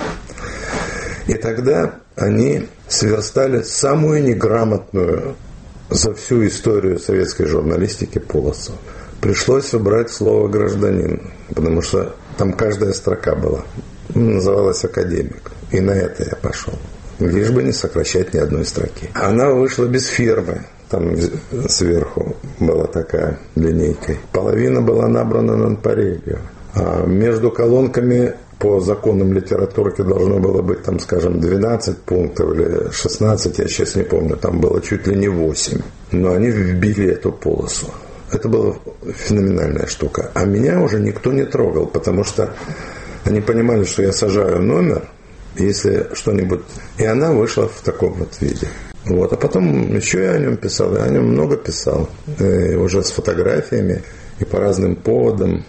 И тогда они сверстали самую неграмотную за всю историю советской журналистики полосу. Пришлось убрать слово «гражданин», потому что там каждая строка была. Называлась «академик». И на это я пошел. Лишь бы не сокращать ни одной строки. Она вышла без фирмы. Там сверху была такая линейкой. Половина была набрана нон-парелью. А между колонками по законам литературки должно было быть, там, скажем, двенадцать пунктов или шестнадцать, я сейчас не помню. Там было чуть ли не восемь. Но они вбили эту полосу. Это была феноменальная штука. А меня уже никто не трогал, потому что они понимали, что я сажаю номер, если что-нибудь... И она вышла в таком вот виде. Вот. А потом еще я о нем писал, я о нем много писал. И уже с фотографиями, и по разным поводам.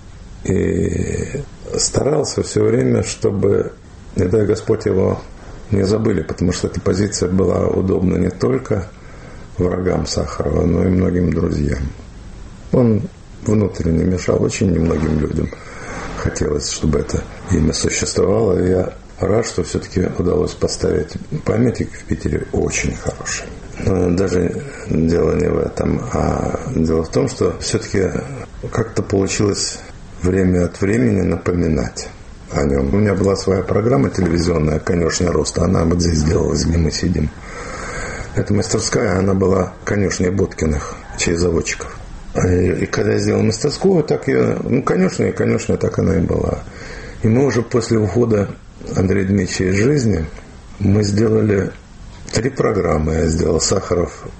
И старался все время, чтобы, не дай Господь, его не забыли, потому что эта позиция была удобна не только врагам Сахарова, но и многим друзьям. Он внутренне мешал очень немногим людям. Хотелось, чтобы это имя существовало. И я рад, что все-таки удалось поставить памятник в Питере очень хороший. Но даже дело не в этом, а дело в том, что все-таки как-то получилось время от времени напоминать о нем. У меня была своя программа телевизионная «Конюшня роста». Она вот здесь делалась, где мы сидим. Эта мастерская, она была конюшней Боткиных, чаезаводчиков. И, и когда я сделал мастерскую, так я, ну, конюшня, и конюшня, так она и была. И мы уже после ухода Андрея Дмитриевича из жизни, мы сделали три программы. Я сделал «Сахаров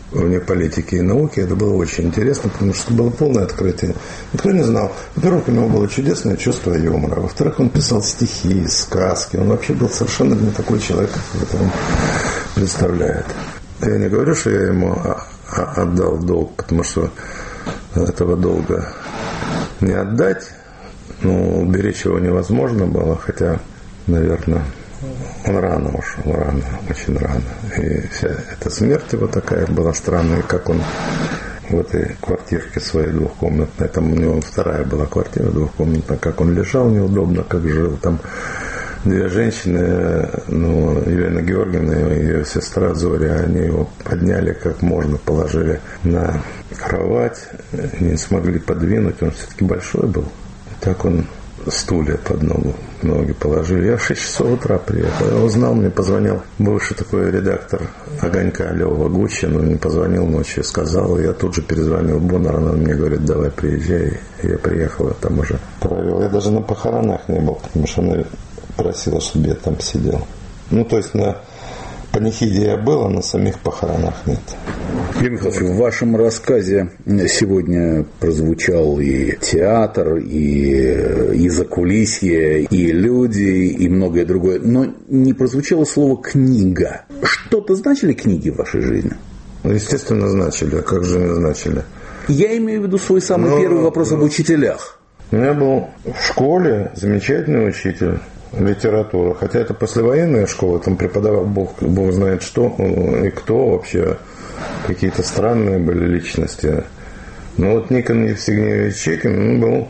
вне политики и науки. Это было очень интересно, потому что было полное открытие. Никто не знал. Во-первых, у него было чудесное чувство юмора. Во-вторых, он писал стихи, сказки. Он вообще был совершенно не такой человек, как он представляет. Я не говорю, что я ему отдал долг, потому что этого долга не отдать. Ну, уберечь его невозможно было, хотя, наверное, он рано ушел, рано, очень рано. И вся эта смерть его такая была странная, как он в этой квартирке своей двухкомнатной, там у него вторая была квартира двухкомнатная, как он лежал неудобно, как жил. Там две женщины, ну, Елена Георгиевна и ее сестра Зоря, они его подняли как можно, положили на кровать, не смогли подвинуть, он все-таки большой был. Так он стулья под ногу, ноги положили. Я в шесть часов утра приехал. Я узнал, мне позвонил бывший такой редактор «Огонька» Лёва Гучин. Он мне позвонил ночью, сказал. Я тут же перезвонил Боннер. Он мне говорит, давай приезжай. Я приехал, я там уже провел. Я даже на похоронах не был, потому что она просила, чтобы я там сидел. Ну, то есть на панихиде я был, а на самих похоронах нет. Юрий Михайлович, в вашем рассказе сегодня прозвучал и театр, и, и закулисье, и люди, и многое другое, но не прозвучало слово «книга». Что-то значили книги в вашей жизни? Естественно, значили. А как же не значили? Я имею в виду свой самый но, первый вопрос но... об учителях. У меня был в школе замечательный учитель литературы, хотя это послевоенная школа, там преподавал Бог, Бог знает что и кто вообще, какие-то странные были личности. Но вот Никон Евстигнеевич Чекин, он был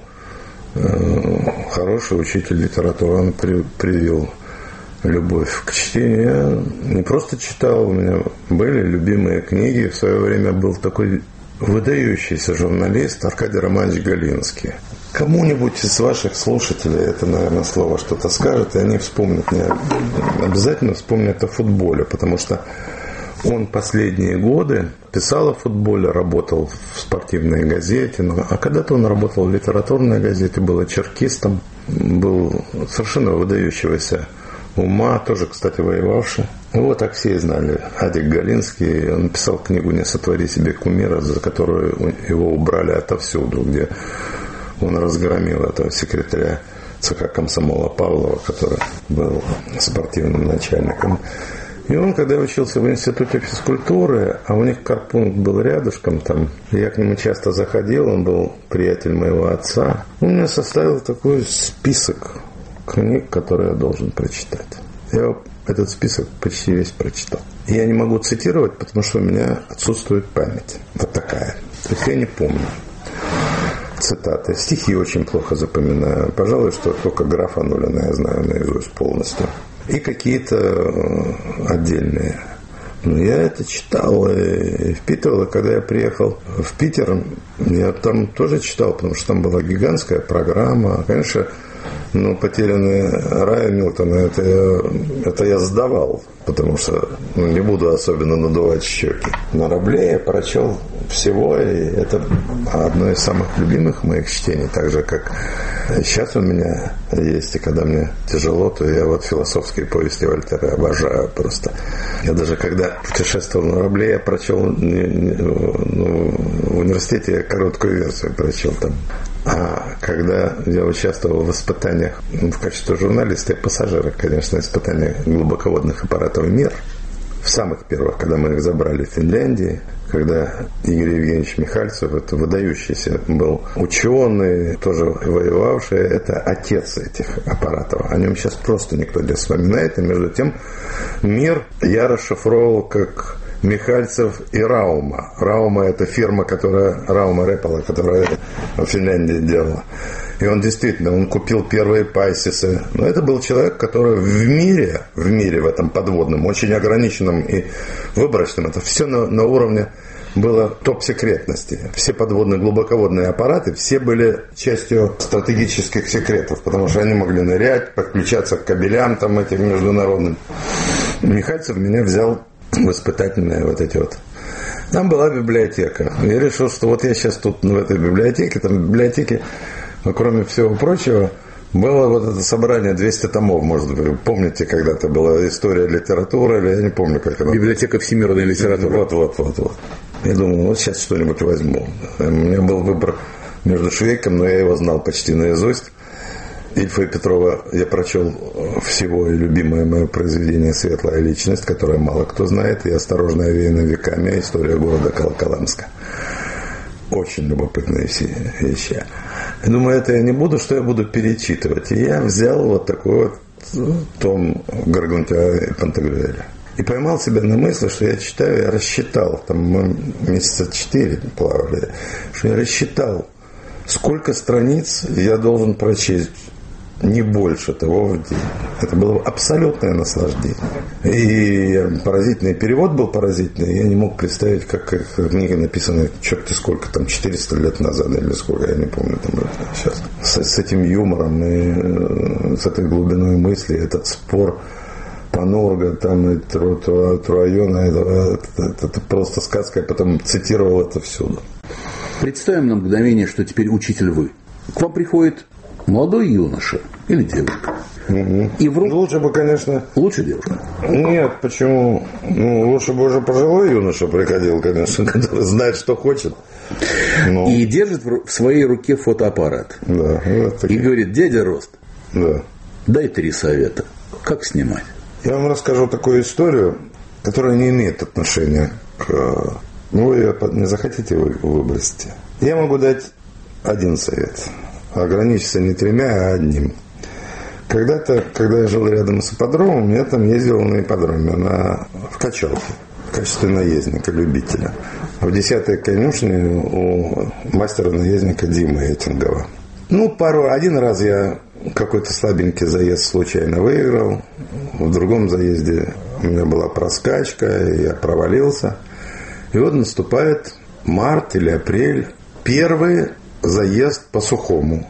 э, хороший учитель литературы, он при, привил любовь к чтению. Я не просто читал, у меня были любимые книги. В свое время был такой выдающийся журналист Аркадий Романович Галинский. Кому-нибудь из ваших слушателей это, наверное, слово что-то скажет, и они вспомнят, не обязательно вспомнят о футболе, потому что он последние годы писал о футболе, работал в спортивной газете, а когда-то он работал в литературной газете, был очеркистом, был совершенно выдающегося ума, тоже, кстати, воевавший. Его так все знали. Адик Галинский, он написал книгу «Не сотвори себе кумира», за которую его убрали отовсюду, где он разгромил этого секретаря ЦК комсомола Павлова, который был спортивным начальником. И он, когда учился в институте физкультуры, а у них карпункт был рядышком, там, я к нему часто заходил, он был приятель моего отца, он мне составил такой список книг, которые я должен прочитать. Я этот список почти весь прочитал. И я не могу цитировать, потому что у меня отсутствует память. Вот такая. То есть я не помню цитаты. Стихи очень плохо запоминаю. Пожалуй, что только графа Нулина я знаю наизусть полностью. И какие-то отдельные. Но я это читал и впитывал. И когда я приехал в Питер, я там тоже читал, потому что там была гигантская программа. Конечно, ну, «Потерянный рай» Милтона, это я, это я сдавал, потому что ну, не буду особенно надувать щеки. На Рабле я прочел всего, и это одно из самых любимых моих чтений, так же, как сейчас у меня есть, и когда мне тяжело, то я вот философские повести Вольтера обожаю просто. Я даже когда путешествовал на Рабле, я прочел не, не, ну, в университете я короткую версию прочел там. А когда я участвовал в испытаниях в качестве журналиста и пассажира, конечно, испытания глубоководных аппаратов «Мир», в самых первых, когда мы их забрали в Финляндии, когда Игорь Евгеньевич Михальцев, это выдающийся был ученый, тоже воевавший, это отец этих аппаратов. О нем сейчас просто никто не вспоминает, и между тем «Мир» я расшифровал как Михальцев и Раума. Раума – это фирма, которая Раума Репала, которая в Финляндии делала. И он действительно, он купил первые пайсисы. Но это был человек, который в мире, в мире в этом подводном, очень ограниченном и выборочном, это все на, на уровне было топ-секретности. Все подводные глубоководные аппараты, все были частью стратегических секретов, потому что они могли нырять, подключаться к кабелям там этим международным. Михальцев меня взял в испытательные вот эти вот. Там была библиотека. Я решил, что вот я сейчас тут в этой библиотеке, там в библиотеке, кроме всего прочего, было вот это собрание двести томов, может быть. Помните, когда-то была история литературы, или я не помню, как это. Библиотека всемирной литературы. Вот, вот, вот, вот. Я думал, вот сейчас что-нибудь возьму. У меня был выбор между Швейком, но я его знал почти наизусть. Ильфа и Петрова я прочел всего, и любимое мое произведение «Светлая личность», которое мало кто знает, и «Осторожно, овеянная веками. История города Волоколамска». Очень любопытные все вещи. Я думаю, это я не буду, что я буду перечитывать. И я взял вот такой вот том Гаргантюа и Пантагрюэля. И поймал себя на мысли, что я читаю, я рассчитал, там мы месяца четыре плавали, что я рассчитал, сколько страниц я должен прочесть, не больше того в день. Это было абсолютное наслаждение. И поразительный перевод был поразительный. Я не мог представить, как книга написана, черт-те сколько, там, четыреста лет назад, или сколько, я не помню, там, сейчас. С, с этим юмором и с этой глубиной мысли, этот спор Панурга, там, и Труайона, это, это, это просто сказка, я потом цитировал это всюду. Представим на мгновение, что теперь учитель вы. К вам приходит молодой юноша или девушка. Угу. И вдруг... Лучше бы, конечно... Лучше девушка? Нет, почему? Ну, лучше бы уже пожилой юноша приходил, конечно, который знает, что хочет. Но... И держит в своей руке фотоаппарат. Да, вот и говорит: дядя Рост, да. дай три совета, как снимать. Я вам расскажу такую историю, которая не имеет отношения к... Ну, вы ее не захотите, вы выбросите. Я могу дать один совет. Ограничиться не тремя, а одним. Когда-то, когда я жил рядом с ипподромом, я там ездил на ипподроме, на, в качалке, в качестве наездника, любителя. В десятой конюшне у мастера-наездника Димы Этингова. Ну, пару, один раз я какой-то слабенький заезд случайно выиграл. В другом заезде у меня была проскачка, и я провалился. И вот наступает март или апрель. Первый заезд по сухому.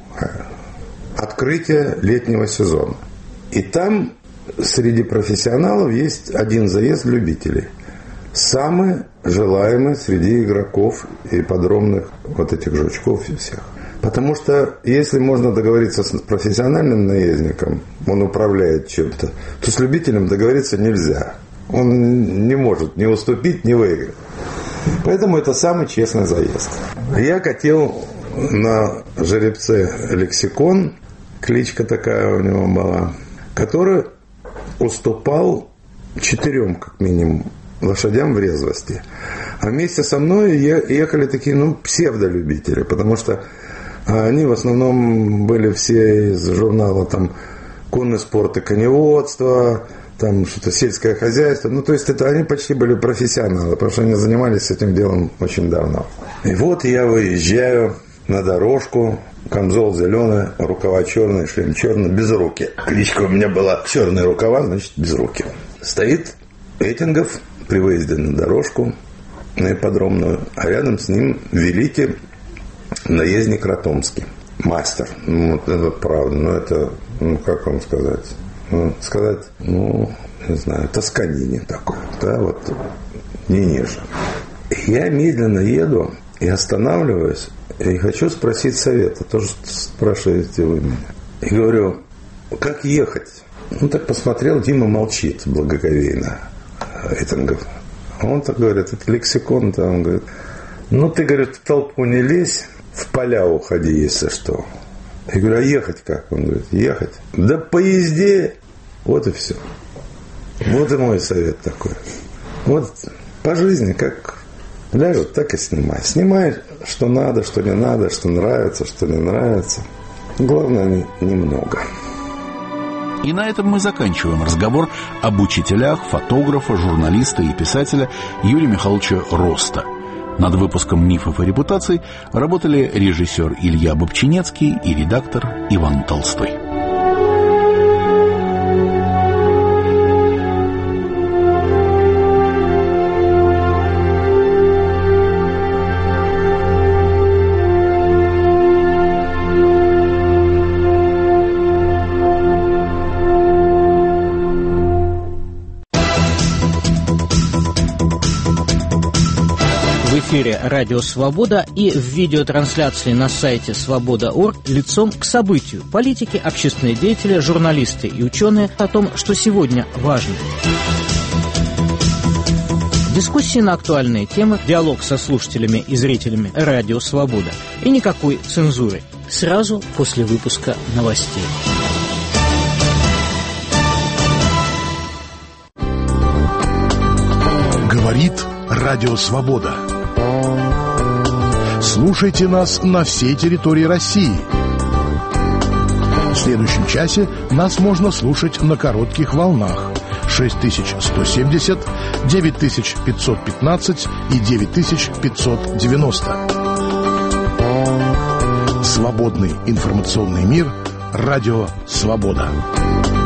Открытие летнего сезона. И там среди профессионалов есть один заезд любителей. Самый желаемый среди игроков и ипподромных вот этих жучков и всех. Потому что если можно договориться с профессиональным наездником, он управляет чем-то, то с любителем договориться нельзя. Он не может ни уступить, ни выиграть. Поэтому это самый честный заезд. Я катил на жеребце «Лексикон», кличка такая у него была, который уступал четырем, как минимум, лошадям в резвости. А вместе со мной ехали такие, ну, псевдолюбители, потому что они в основном были все из журнала там «Конный спорт и коневодство», там что-то сельское хозяйство. Ну, то есть это они почти были профессионалы, потому что они занимались этим делом очень давно. И вот я выезжаю на дорожку, камзол зеленый, рукава черные, шлем черный, без руки. Кличка у меня была черные рукава, значит, без руки. Стоит Этингов при выезде на дорожку, на ипподромную, а рядом с ним великий наездник Ратомский, мастер. Ну, вот это правда, но это, ну, как вам сказать, ну, сказать, ну, не знаю, тосканини такой, да, вот, не ниже. Я медленно еду и останавливаюсь, и хочу спросить совета, тоже спрашиваете вы меня. И говорю: как ехать? Ну, так посмотрел, Дима молчит благоговейно, Этингов. Он так говорит: это «Лексикон», там, он говорит: ну, ты, говорит, в толпу не лезь, в поля уходи, если что. Я говорю: а ехать как? Он говорит: ехать? Да по езде. Вот и все. Вот и мой совет такой. Вот по жизни как ляжет, так и снимай. Снимай, что надо, что не надо, что нравится, что не нравится. Главное, немного. И на этом мы заканчиваем разговор об учителях, фотографа, журналиста и писателя Юрия Михайловича Роста. Над выпуском «Мифов и репутаций» работали режиссер Илья Бобчинецкий и редактор Иван Толстой. В эфире «Радио Свобода» и в видеотрансляции на сайте свобода точка орг лицом к событию. Политики, общественные деятели, журналисты и ученые о том, что сегодня важно. Дискуссии на актуальные темы, диалог со слушателями и зрителями «Радио Свобода» и никакой цензуры. Сразу после выпуска новостей. Говорит Радио Свобода. Слушайте нас на всей территории России. В следующем часе нас можно слушать на коротких волнах шесть тысяч сто семьдесят, девять тысяч пятьсот пятнадцать и девять тысяч пятьсот девяносто. Свободный информационный мир. Радио Свобода.